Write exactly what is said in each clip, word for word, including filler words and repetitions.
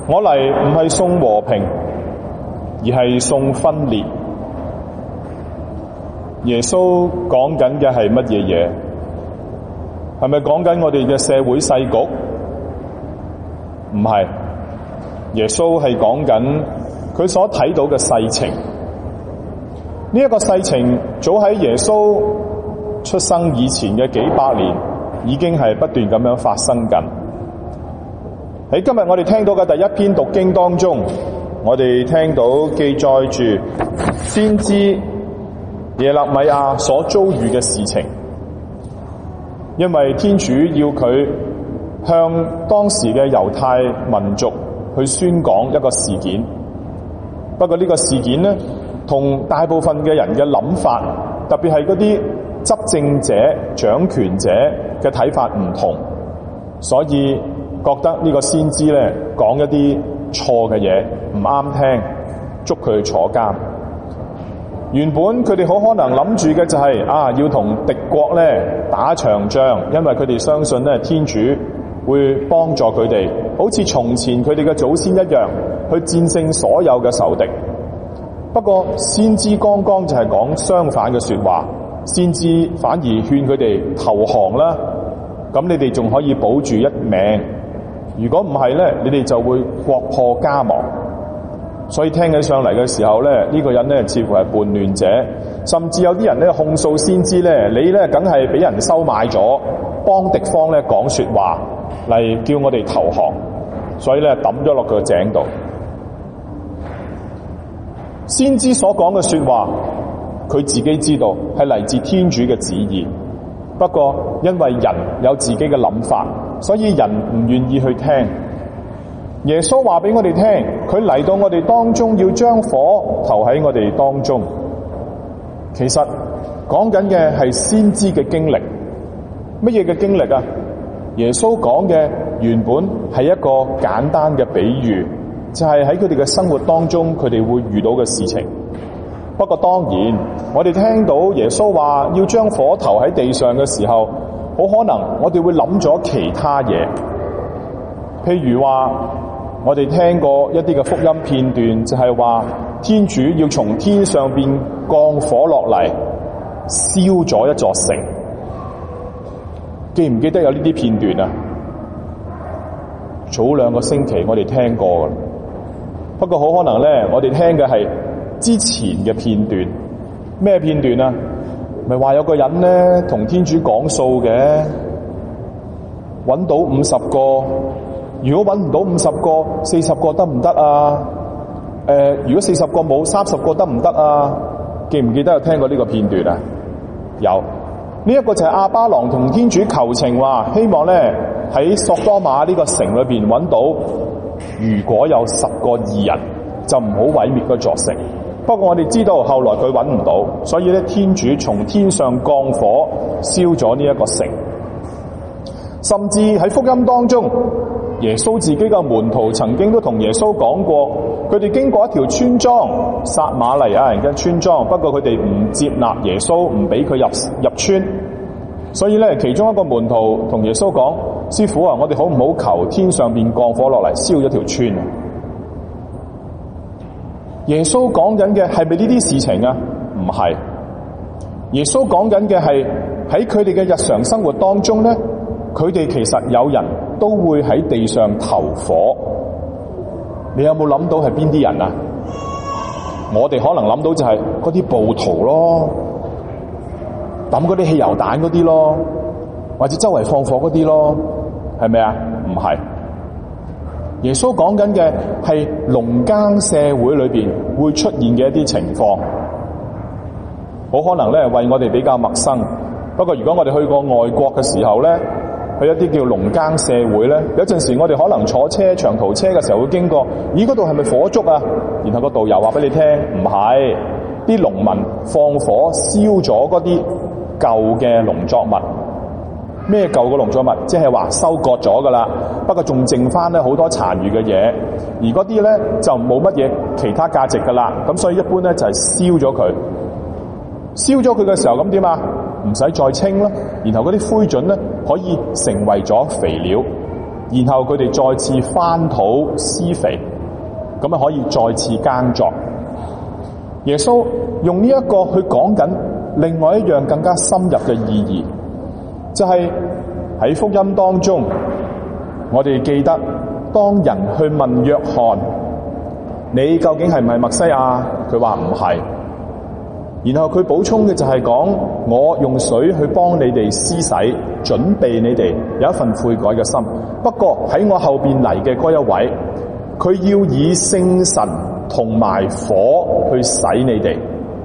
我嚟唔係送和平，而係送分裂。耶穌講緊嘅係乜嘢嘢？係咪講緊我哋嘅社會世局？唔係，耶穌係講緊佢所睇到嘅世情。呢一個世情早喺耶穌出生以前嘅幾百年，已經係不斷咁樣發生緊。喺今日我哋聽到嘅第一篇讀經當中，我哋聽到記載住先知耶肋米亞所遭遇嘅事情。因為天主要佢向當時嘅猶太民族去宣講一個事件，不過呢個事件呢，同大部分嘅人嘅諗法，特別係嗰啲執政者、掌權者嘅睇法唔同，所以覺得呢個先知咧講一啲錯嘅嘢，唔啱聽，捉佢去坐監。原本佢哋好可能諗住嘅就係、是、啊，要同敵國咧打場仗，因為佢哋相信咧天主會幫助佢哋，好似從前佢哋嘅祖先一樣，去戰勝所有嘅仇敵。不過先知剛剛就係講相反嘅說話，先知反而勸佢哋投降啦，咁你哋仲可以保住一命。如果唔係咧，你哋就會國破家亡。所以聽起上嚟嘅時候咧，呢、這個人咧似乎係叛亂者，甚至有啲人咧控訴先知咧，你咧梗係俾人收買咗，幫敵方咧講說話嚟叫我哋投降，所以咧抌咗落佢個井度。先知所講嘅說話，佢自己知道係嚟自天主嘅旨意，不過因為人有自己嘅諗法，所以人唔願意去聽。耶穌話俾我哋聽，佢嚟到我哋當中，要將火投喺我哋當中。其實講緊嘅係先知嘅經歷。乜嘢嘅經歷啊？耶穌講嘅原本係一個簡單嘅比喻，就係喺佢哋嘅生活當中，佢哋會遇到嘅事情。不過當然，我哋聽到耶穌話要將火投喺地上嘅時候，好可能我哋會諗咗其他嘢，譬如話，我哋聽過一啲嘅福音片段，就係話天主要從天上邊降火落嚟，燒咗一座城。記唔記得有呢啲片段啊？早兩個星期我哋聽過噶，不過好可能咧，我哋聽嘅係之前嘅片段。咩片段啊？咪話有個人咧同天主講數嘅，搵到五十個。如果搵唔到五十個，四十個得唔得啊？誒、呃，如果四十個冇，三十個得唔得啊？記唔記得有聽過呢個片段啊？有，呢、這、一個就係亞巴郎同天主求情，話希望咧喺索多瑪呢個城裏邊搵到，如果有十個義人，就唔好毀滅嗰座城。不過我哋知道後來佢搵唔到，所以咧天主從天上降火燒咗呢一個城。甚至喺福音當中，耶穌自己嘅門徒曾經都同耶穌講過，佢哋經過一條村莊，撒瑪黎雅人嘅村莊，不過佢哋唔接納耶穌，唔俾佢入入村。所以咧，其中一個門徒同耶穌講：師傅啊，我哋好唔好求天上邊降火落嚟燒咗條村啊？耶穌講緊嘅係咪呢啲事情啊？唔係。耶穌講緊嘅係喺佢哋嘅日常生活當中咧，佢哋其實有人都會喺地上投火。你有冇諗到係邊啲人啊？我哋可能諗到就係嗰啲暴徒咯，抌嗰啲汽油彈嗰啲咯，或者周圍放火嗰啲咯，係咪啊？唔係。耶穌講緊嘅係農耕社會裏邊會出現嘅一啲情況，好可能咧為我哋比較陌生。不過如果我哋去過外國嘅時候咧，去一啲叫農耕社會咧，有陣時我哋可能坐車長途車嘅時候會經過，咦，嗰度係咪火燭啊？然後個導遊話俾你聽，唔係，啲農民放火燒咗嗰啲舊嘅農作物。咩舊嘅農作物？即係話收割咗噶啦，不過仲剩翻咧好多殘餘嘅嘢，而嗰啲咧就冇乜嘢其他價值噶啦，咁所以一般咧就係燒咗佢。燒咗佢嘅時候咁點啊？唔使再清咯，然後嗰啲灰燼咧可以成為咗肥料。 然後佢哋再次翻土施肥，咁啊可以再次耕作。耶穌用呢一個去講緊另外一樣更加深入嘅意義，就係喺福音當中，我哋記得當人去問約翰，你究竟係唔係默西亞？佢話唔係。然後佢補充嘅就係講，我用水去幫你哋施洗，準備你哋有一份悔改嘅心。不過喺我後邊嚟嘅嗰一位，佢要以聖神同埋火去洗你哋。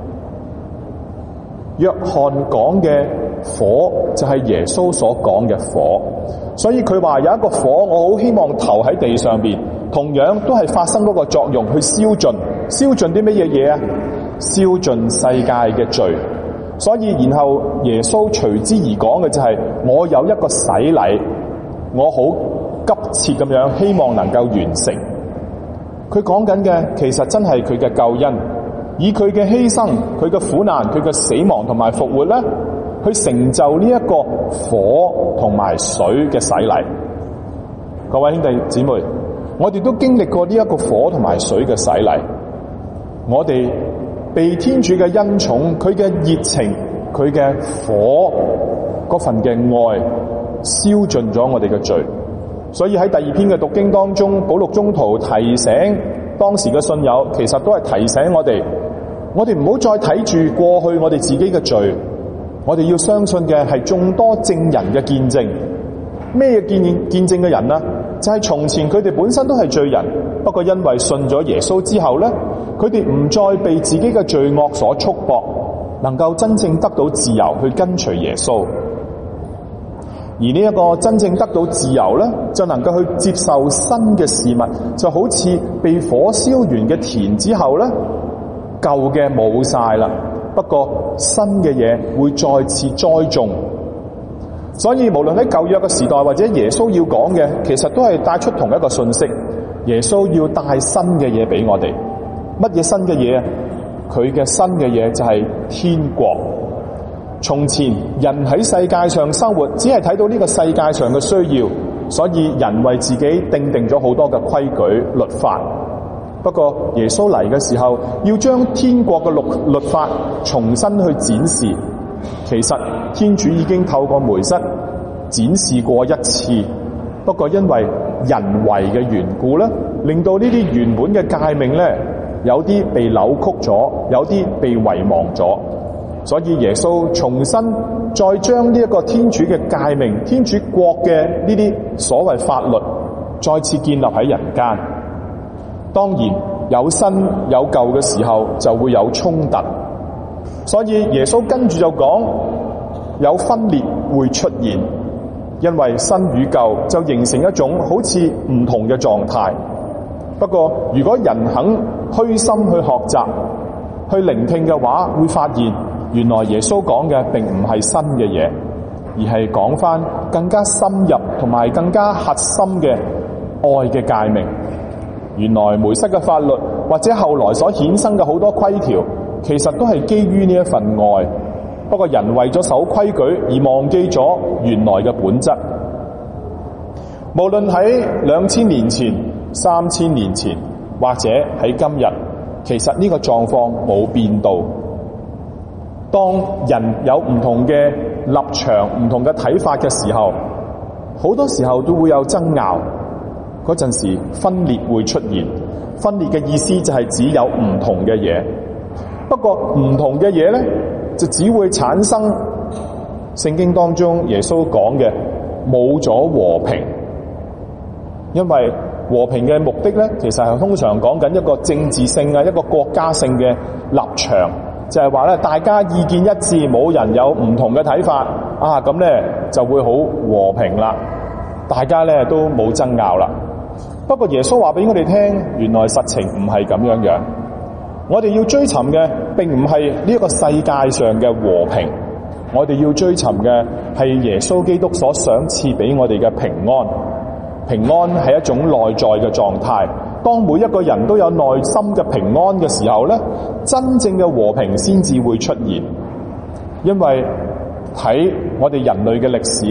約翰講嘅火就係耶穌所講嘅火，所以佢話有一個火，我好希望投喺地上邊，同樣都係發生嗰個作用，去燒盡，燒盡啲乜嘢嘢啊？燒盡世界嘅罪。所以然後耶穌隨之而講嘅就係、是、我有一個洗禮，我好急切咁樣希望能夠完成。佢講緊嘅其實真係佢嘅救恩，以佢嘅犧牲、佢嘅苦難、佢嘅死亡同埋復活咧，去成就呢一個火同埋水嘅洗禮。各位兄弟姊妹，我哋都經歷過呢一個火同埋水嘅洗禮，我哋被天主嘅恩寵，佢嘅熱情，佢嘅火嗰份嘅愛燒盡咗我哋嘅罪。所以喺第二篇嘅讀經當中，保祿宗徒提醒當時嘅信友，其實都係提醒我哋，我哋唔好再睇住過去我哋自己嘅罪，我哋要相信嘅係眾多證人嘅見證。咩見見證嘅人呢？就係、是、從前佢哋本身都係罪人，不過因為信咗耶穌之後呢，佢哋唔再被自己嘅罪惡所束縛，能夠真正得到自由去跟隨耶穌。而呢一個真正得到自由呢，就能夠去接受新嘅事物，就好似被火燒完嘅田之後呢，舊嘅冇晒啦，不過新嘅嘢會再次栽種。所以無論喺舊約嘅時代或者耶穌要講嘅，其實都係帶出同一個信息。耶穌要帶新嘅嘢俾我哋。乜嘢新嘅嘢啊？佢嘅新嘅嘢就係天國。從前人喺世界上生活，只係睇到呢個世界上嘅需要，所以人為自己訂定咗好多嘅規矩律法。不過耶穌嚟嘅時候，要將天國嘅律律法重新去展示。其實天主已經透過梅瑟展示過一次，不過因為人為嘅緣故咧，令到呢啲原本嘅誡命咧，有啲被扭曲咗，有啲被遺忘咗。所以耶穌重新再將呢一個天主嘅誡命、天主國嘅呢啲所謂法律，再次建立喺人間。當然有新有舊嘅時候，就會有衝突。所以耶穌跟住就講，有分裂會出現，因為新與舊就形成一種好似唔同嘅狀態。不過如果人肯虛心去學習、去聆聽嘅話，會發現原來耶穌講嘅並唔係新嘅嘢，而係講翻更加深入同埋更加核心嘅愛嘅誡命。原來梅瑟嘅法律或者後來所衍生嘅好多規條，其實都係基於呢一份愛。不過人為咗守規矩而忘記咗原來嘅本質。無論喺兩千年前、三千年前，或者喺今日，其實呢個狀況冇變到。當人有唔同嘅立場、唔同嘅睇法嘅時候，好多時候都會有爭拗。嗰陣時分裂會出現。分裂嘅意思就係指有唔同嘅嘢。不過唔同嘅嘢咧，就只會產生聖經當中耶穌講嘅冇咗和平。因為和平嘅目的咧，其實係通常講緊一個政治性啊，一個國家性嘅立場，就係話咧，大家意見一致，冇人有唔同嘅睇法啊，咁咧就會好和平啦，大家咧都冇爭拗啦。不過耶穌話俾我哋聽，原來實情唔係咁樣樣。我哋要追尋嘅並唔係呢一個世界上嘅和平，我哋要追尋嘅係耶穌基督所賞賜俾我哋嘅平安。平安係一種內在嘅狀態。當每一個人都有內心嘅平安嘅時候咧，真正嘅和平先至會出現。因為睇我哋人類嘅歷史，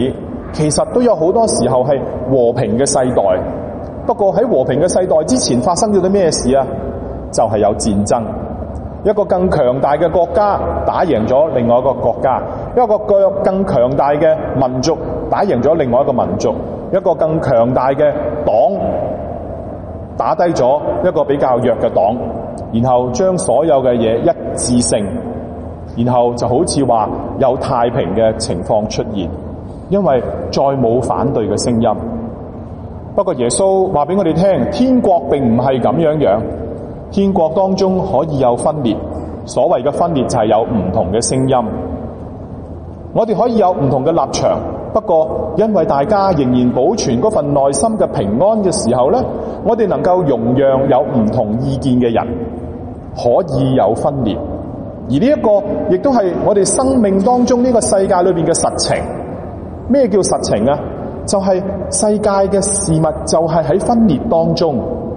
其實都有好多時候係和平嘅世代。不過喺和平嘅世代之前發生咗啲咩事啊？就係有戰爭，一個更強大嘅國家打贏咗另外一個國家，一個更強大嘅民族打贏咗另外一個民族，一個更強大嘅黨打低咗一個比較弱嘅黨，然後將所有嘅嘢一致性，然後就好似話有太平嘅情況出現，因為再冇反對嘅聲音。不過耶穌話俾我哋聽，天國並唔係咁樣樣，天國當中可以有分裂，所謂嘅分裂就係有唔同嘅聲音。我哋可以有唔同嘅立場，不過因為大家仍然保存嗰份內心嘅平安嘅時候咧，我哋能夠容讓有唔同意見嘅人可以有分裂。而呢一個亦都係我哋生命當中呢個世界裏邊嘅實情。咩叫實情啊？就係世界嘅事物就係喺分裂當中。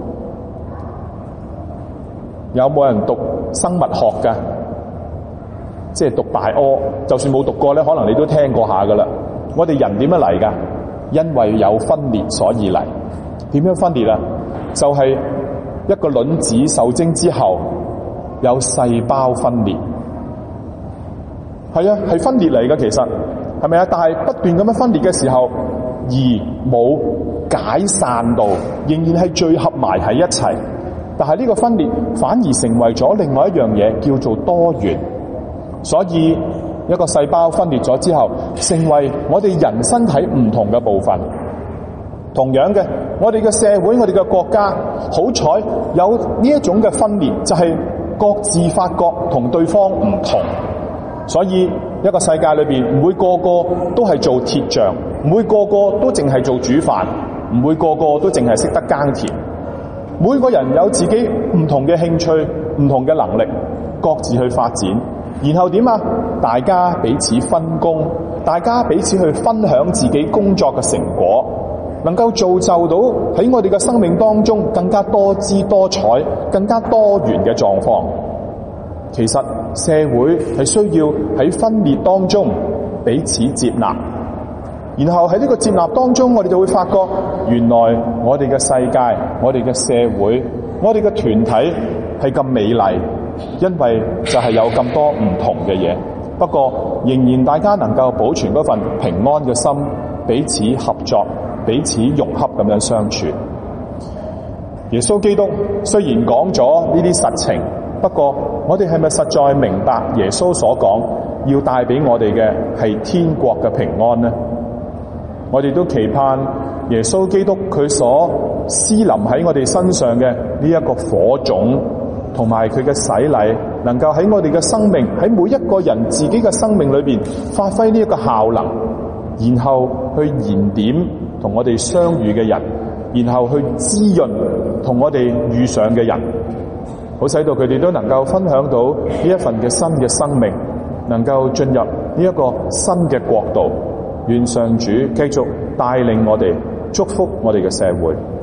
有冇人讀生物學㗎？即係讀大屙，就算冇讀過咧，可能你都聽過下噶啦。我哋人點樣嚟噶？因為有分裂所以嚟。點樣分裂啊？就係一個卵子受精之後有細胞分裂。係啊，係分裂嚟噶，其實係咪啊？但係不斷咁樣分裂嘅時候，而冇解散到，仍然係聚合埋喺一齊。但係呢個分裂反而成為咗另外一樣嘢，叫做多元。所以一個細胞分裂咗之後，成為我哋人身體唔同嘅部分。同樣嘅，我哋嘅社會、我哋嘅國家，好彩有呢一種嘅分裂，就係各自發覺同對方唔同。所以一個世界裏邊，唔會個個都係做鐵匠，唔會個個都淨係做煮飯，唔會個個都淨係識得耕田。每個人有自己唔同嘅興趣、唔同嘅能力，各自去發展。然後點啊？大家彼此分工，大家彼此去分享自己工作嘅成果，能夠造就到喺我哋嘅生命當中更加多姿多彩、更加多元嘅狀況。其實社會係需要喺分裂當中彼此接納，然後喺呢個接納當中，我哋就會發覺原來我哋嘅世界、我哋嘅社會、我哋嘅團體係咁美麗。因為就係有咁多唔同嘅嘢，不過仍然大家能夠保存嗰份平安嘅心，彼此合作，彼此融洽咁樣相處。耶穌基督雖然講咗呢啲實情，不過我哋係咪實在明白耶穌所講要帶俾我哋嘅係天國嘅平安呢？我哋都期盼耶穌基督佢所施臨喺我哋身上嘅呢一個火種，同埋佢嘅洗禮，能夠喺我哋嘅生命，喺每一個人自己嘅生命裏邊發揮呢一個效能，然後去燃點同我哋相遇嘅人，然後去滋潤同我哋遇上嘅人，好使到佢哋都能夠分享到呢一份嘅新嘅生命，能夠進入呢一個新嘅國度。願上主繼續帶領我哋，祝福我哋嘅社會。